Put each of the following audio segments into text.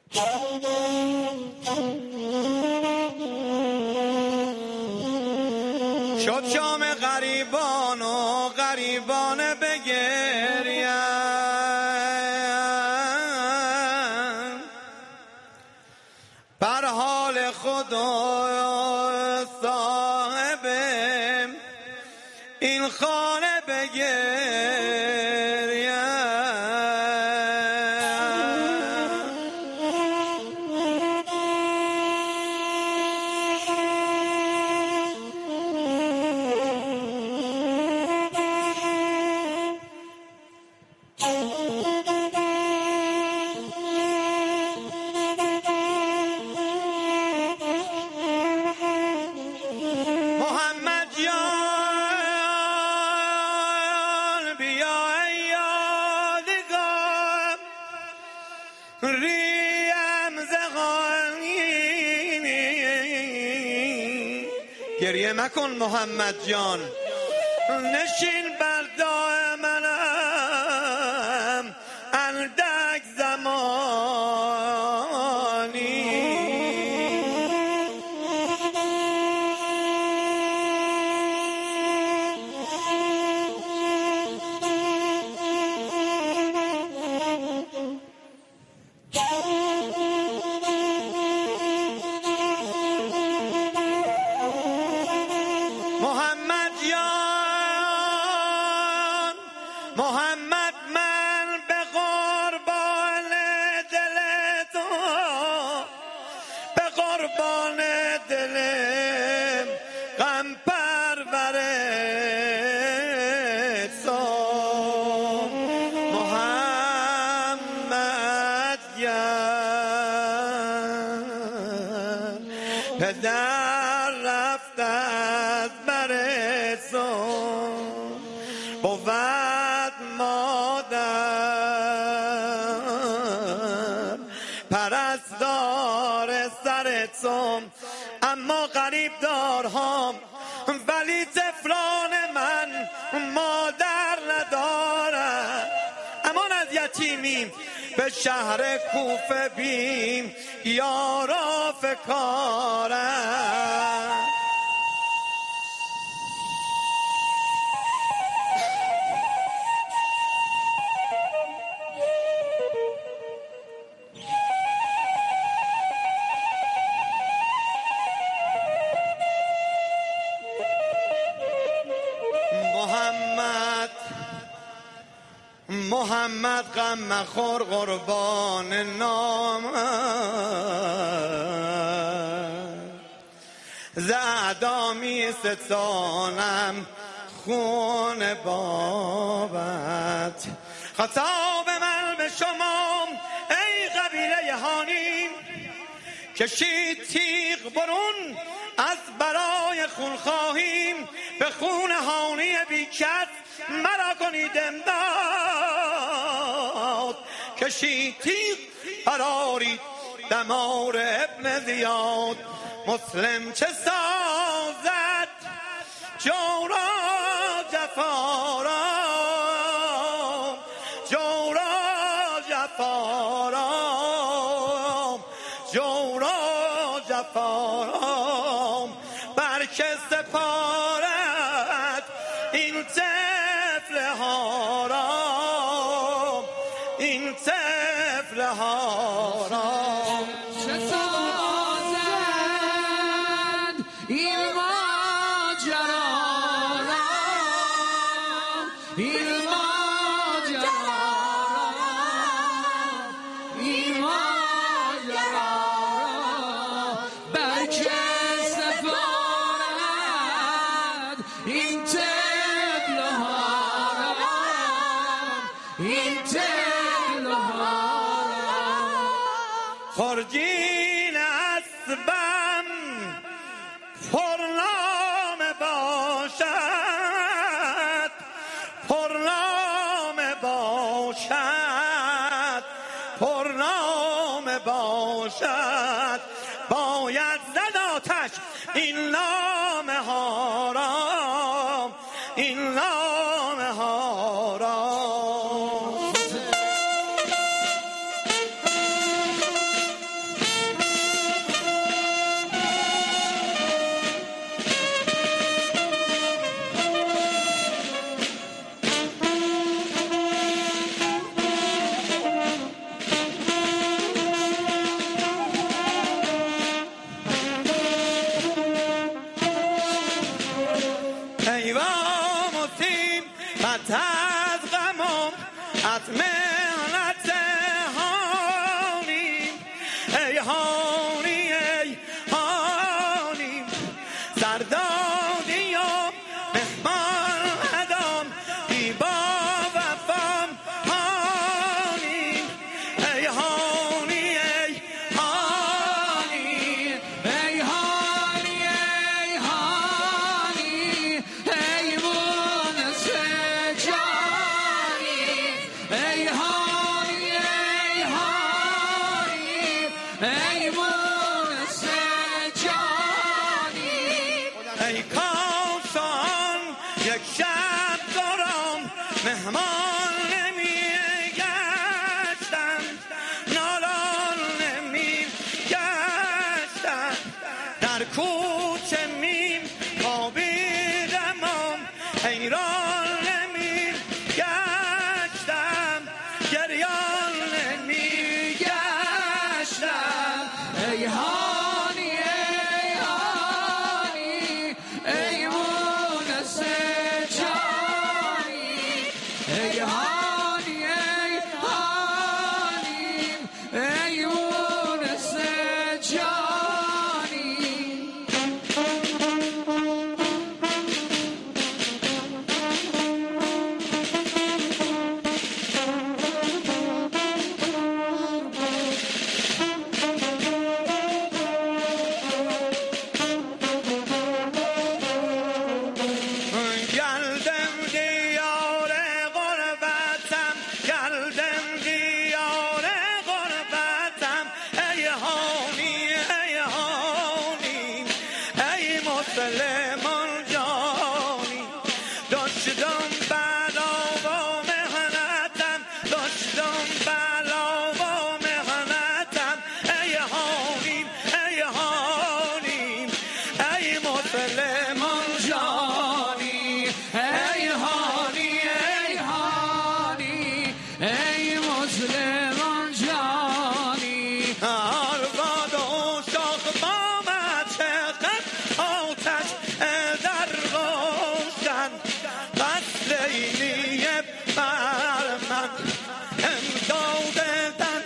شد شام غریبان و غریبان بگریم بر حال خود و صاحب این خانه بگریم. گریه مکن محمد جان، نشین بر داع منم اندک زمانی. محمد من به قربان دل تو، به قربان دل غم پرور تو محمد گرد پدر رفت از بر تو بود مادر پرستار سر تو، اما غریب دارهم ولی طفلان من مادر ندارم. امان از یتیمیم به شهر کوفه بیم یارا فکارم. محمد غم مخور قربان نامت، ز اعدا می ستانم خون بابت. خطاب من به شما ای قبیله هانی، کشید تیغ برون از برای خون خواهیم، به خون هانی بیکس مرا کنید امداد. کشید تیغ برارید دمار ابن زیاد، مسلم چه سازد جورا جفارا، جورا جفارا، جورا جفارا. بر که سپارد این طفل ها را، این طفل ها را. چه سازد این ماجرا را، این ماجرا را، این ماجرا را. بر که سپارد این طفل ها را، این طفل ها را. خرجین اسبم پرنام باشد، پرنام باشد، پرنام باشد. باید زد آتش این نام ها را، این نام ها را. مهنت هانی ای هانی ای هانی سردادی و مهمان ادام بی با وفام هانی ای هانی ای هانی ای هانی ای هانی ای مونس جانی ای هانی ای هانی ای مونس جانی ای کاسان یک شب دارم مهمان نمی گشتن نالان نمی گشتن در کوچه میم خوابیدم حیران نمی گشتم گریان نمی گشتم ای هانی ای هانی ای مونس جانی ای هانی ای هانی ای مونس جانی گلدم دیار غربتم گلدم دیار غربتم ای هانی ای هانی ای مسلمان جانی داشتم بلا و مهنتم داشتم بلا و مهنتم ای هانی ای هانی ای مسلمان جانی ای هانی ای هانی ای مسلمان جانی آرباد و شاخ بامد چقدر آتش در روشن بس لیلی بر من امداد تن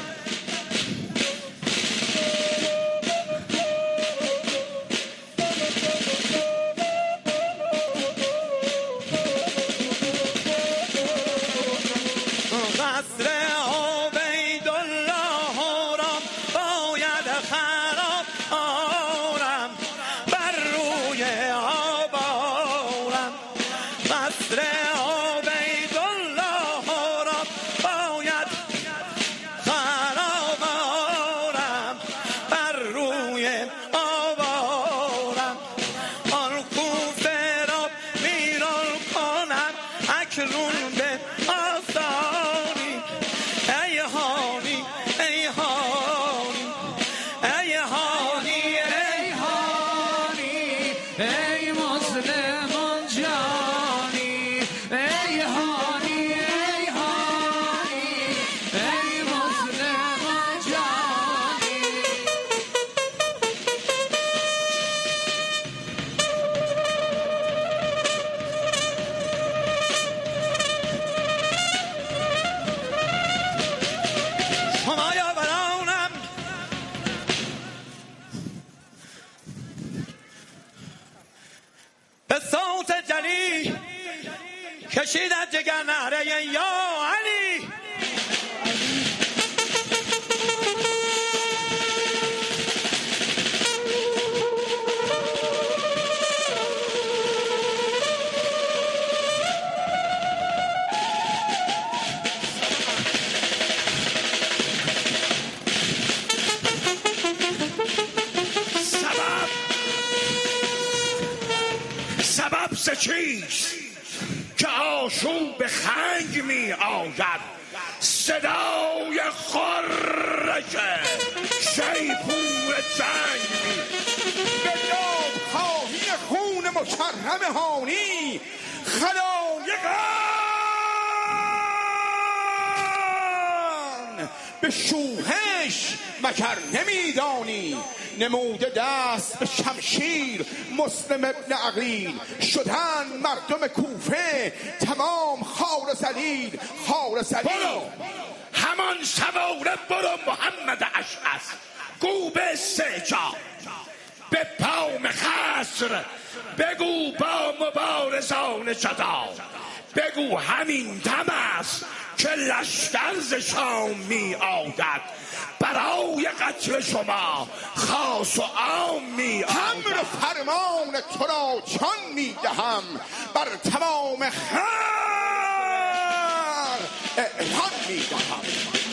قصر عبیدالله را باید خراب آرم بر روی آب آرم قصر عبیدالله را باید خراب آرم بر روی آب آرم آن کوفه را ویران کنم اکنون به آسانی ای هانی ای هانی ای هانی ای هانی ای مسلمان جانی ای هانی ای هانی ای مسلمان جانی شما یاورانم به صوت جلی کشید از جگر نهره یا علی سبب ز چیست که آشوب خنگ می آید صدای خرش شیپور جنگ می به یاد خواهی خون مکرم هانی خلایقان به شوهش مگر نمیدانی نموده دست به شمشیر مسلم ابن عقیل شدن مردم کوفه تمام خار ذلیل برو همان سواره برو محمد اشعث گو به استعجاب به پام خسر بگو با مبارزان جدا بگو همین دم است که لشکر ز شام می آید برای قتل شما خاص و عام می آید امر فرمان تو را جان می دهم بر تمام خر اعلان می دهم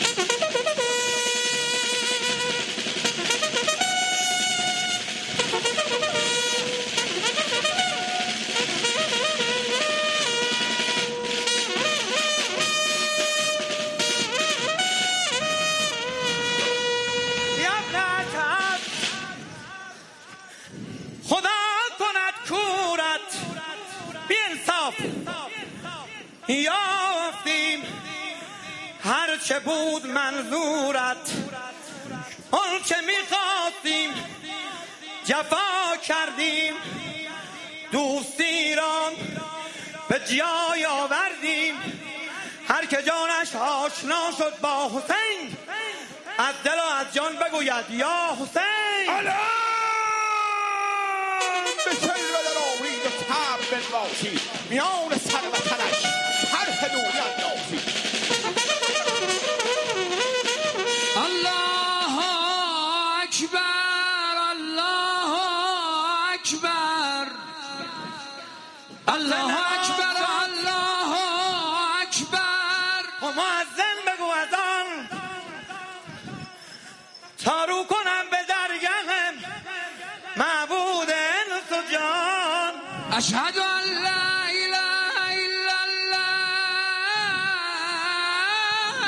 خدا کند کورت بی انصاف یافتیم هرچه بود منظورت آنچه میخواستیم جفا کردیم دوستی را به جای آوردیم هر که جانش آشنا شد با حسین از دل و از جان بگوید یا حسین به شلوه در آورید و تب بنوازی میان سر وطنش طرح دوری اندازی الله اکبر الله اکبر الله اکبر الله اکبر مؤذن بگو از آن تا رو کنم به درگهم معبود انس و جان اشهد ان لا اله الا الله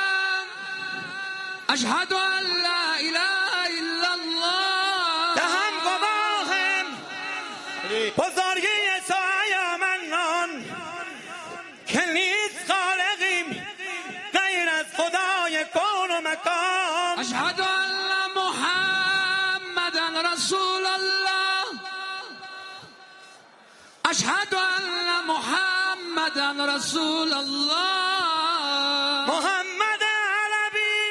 اشهد ان لا اله الا الله دهم گواهم بزرگی تو یا منان که نیست خالقیم غیر از خدای کون و مکان اشهد ان محمدا رسول الله اشهد ان محمدا رسول الله محمد علوی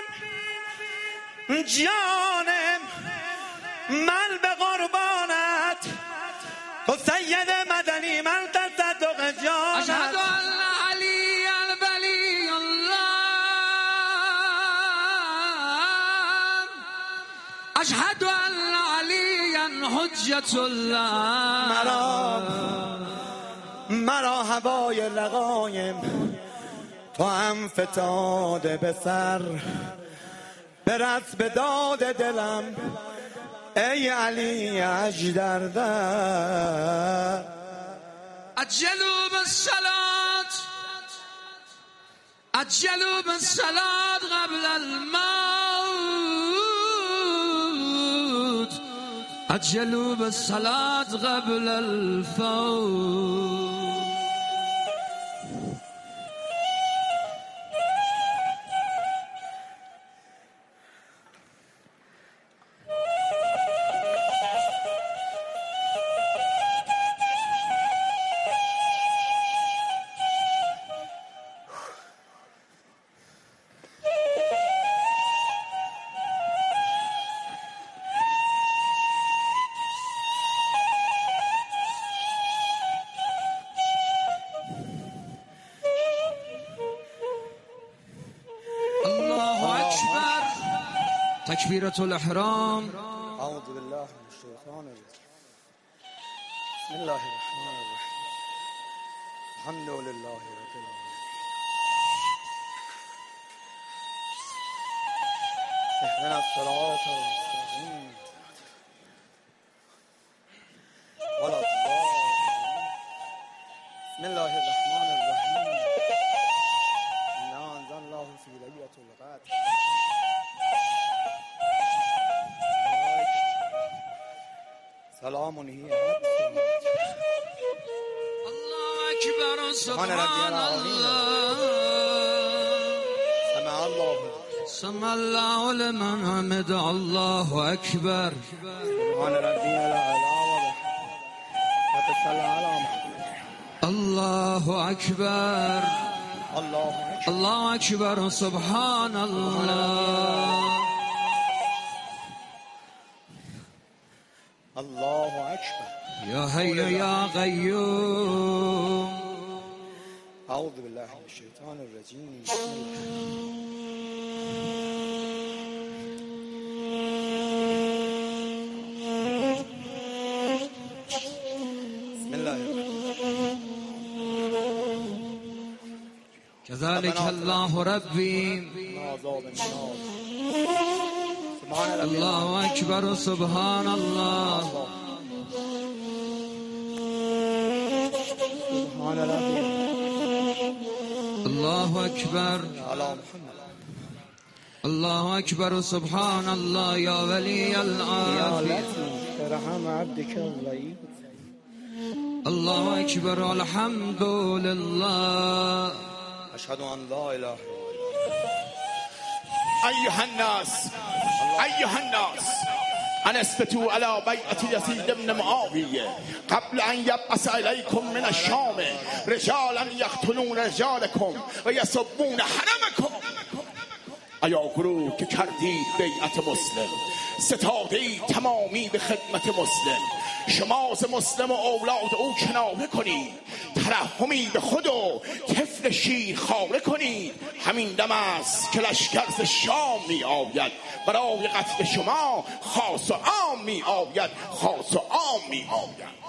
جانم من به قربانت تو سید مدنی من تصدق جانت اشهد ان علی ولی الله اشهد ان علی حجت الله مرا هوای لقایم تو هم فتاده به سر برس به داد دلم ای علی اجدردر عجلوا بالصلاة عجلوا بالصلاة قبل الموت عجلوا بالصلاة قبل الفوت تكبيرة الإحرام اعوذ بالله من الشیطان الرجیم بسم الله الرحمن الرحیم الحمد لله رب العالمین اهدنا الصراط المستقیم ولا الضالین بسم الله الرحمن الرحیم انا انزلناه فی لیلة القدر سلام هي الله أكبر سبحان الله سمع الله سمع الله لمن حمد الله أكبر سبحان ربي الأعلى وتصلى على محمد الله أكبر الله أكبر الله أكبر سبحان الله الله أكبر يا حي يا قيوم أعوذ بالله من الشيطان الرجيم بسم الله الرحمن كذلك الله ربي سبحان ربي الله أكبر سبحان الله سبحان ربي الله أكبر على محمد الله أكبر سبحان الله يا ولي يا العافية لطيف رحم عبدك الضعيف الله أكبر الحمد لله أشهد أن لا إله إلا الله أيها الناس أنا استتوا على بيعة يزيد بن معاوية قبل أن يبعث إليكم من الشام رجالا يقتلون رجالكم ويسبون حرمكم. ایا گروه که کردید بیعت مسلم، ستادید تمامی به خدمت مسلم، شما ز مسلم و اولاد او کناره کنید، ترحمی به خود و طفل شیر خاره کنید. همین دم است که لشکر ز شام می آید، برای قتل شما خاص و عام می آید، خاص و عام می آید.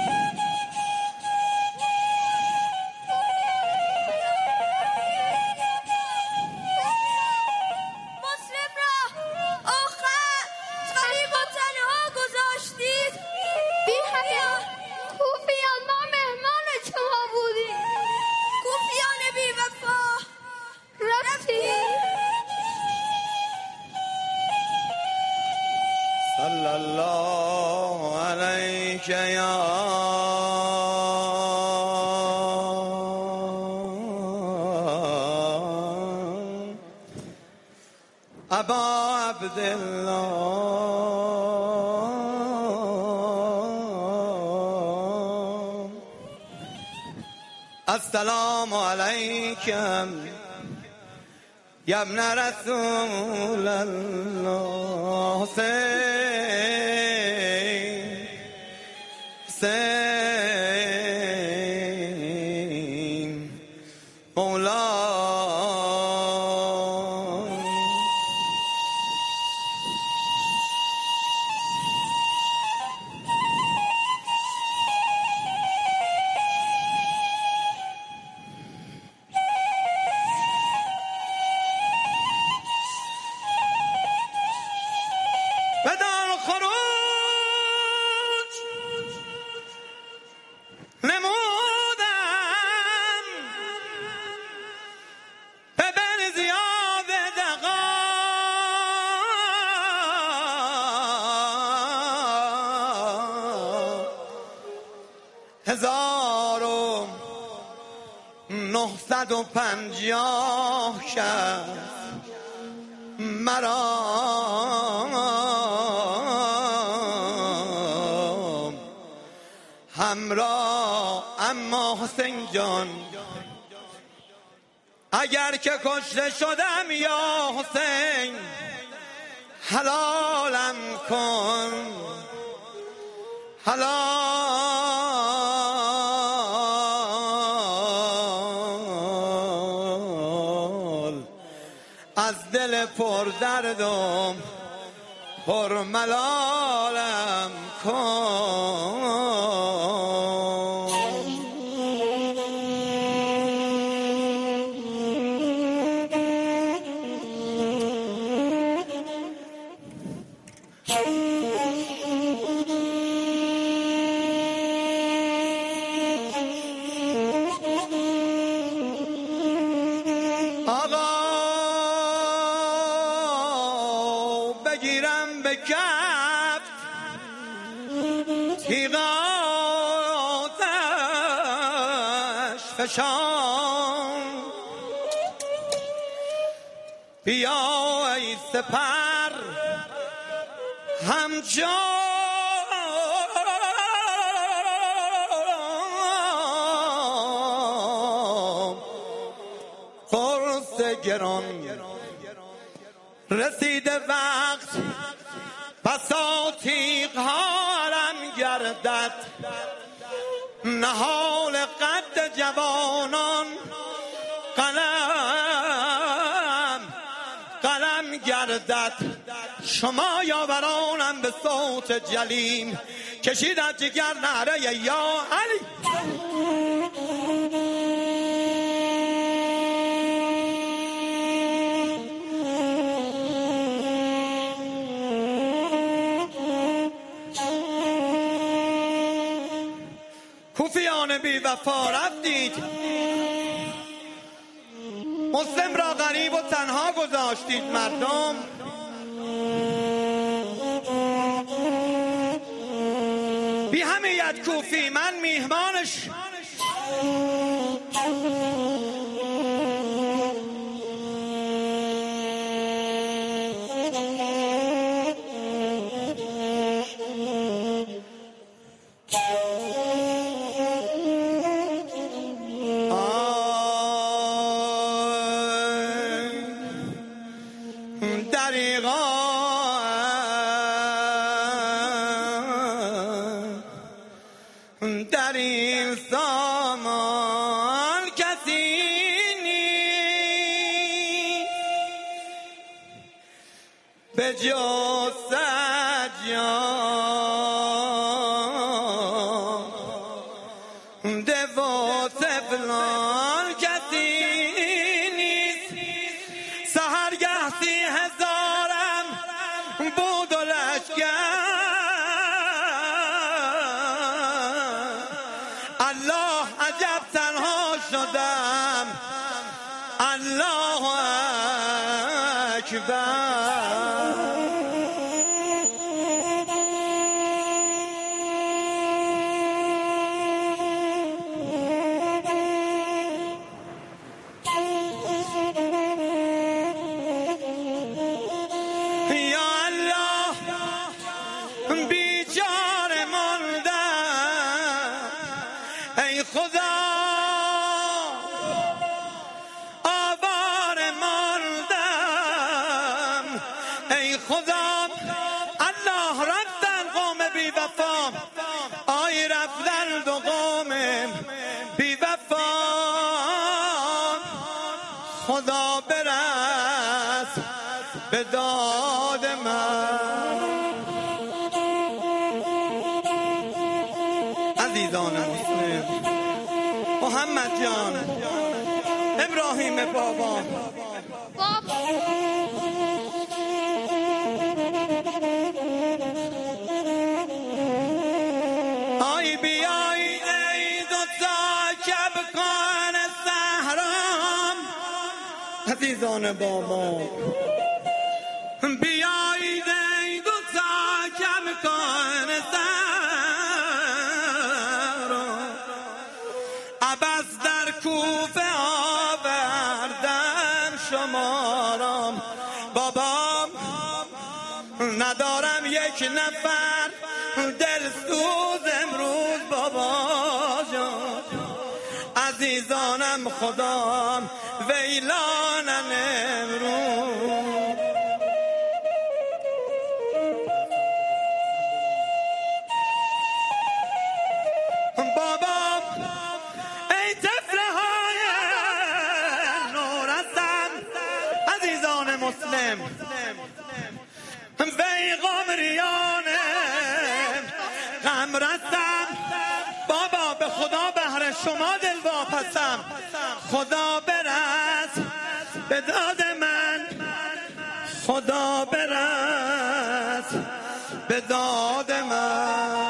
صلی الله علیک یا ابا عبدالله السلام علیکم یا ابن رسول الله حسین مولا بدان خروج نمودم به بنزیاب دقا هزار و 950 کرد مرا همراه. اما حسین جان اگر که کشته شدم یا حسین حلالم کن، حلال از دل پر دردم پر ملالم کن. آقا بگیرم به کف تیغاتش فشان، بیا سپر همجا قرص گران رسیده وقت بسا تیغ هارم گردد نهال قد جوانان قلم گردد شما یاورانم به صوت جلیم کشید از جگر نعره یا علی کوفیان بی وفا رفتید مسلم را غریب و تنها گذاشتید مردم بی همیت کوفی من میهمانش در این سامان کسی نیست به جز سجاده و طفلان کسی نیست سحرگه 30,000م بود و لشکر الله عجب تنها شدم الله اکبر یا الله بیچاره ماندم ای خدا آواره ماندم ای خدا الله رفتن قوم بی وفا آی رفتن دو قوم بی وفا خدا برس به داد من عزیزان مسلم محمد جان ابراهیم بابا آی بیای ای دوتا کبکان صحرام عزیزان بابا بیایید ای دوتا کبکان صحرام عبس در کوفه آوردن شمارم بابام ندارم یک نفر دلسوز امروز بابا جان عزیزانم خدام ویلانم امروز بابا ای طفله های نورستم عزیزان مسلم وی قمریان غم رستم بابا به خدا بهر شما دل واپسم خدا برس به داد من خدا برس به داد من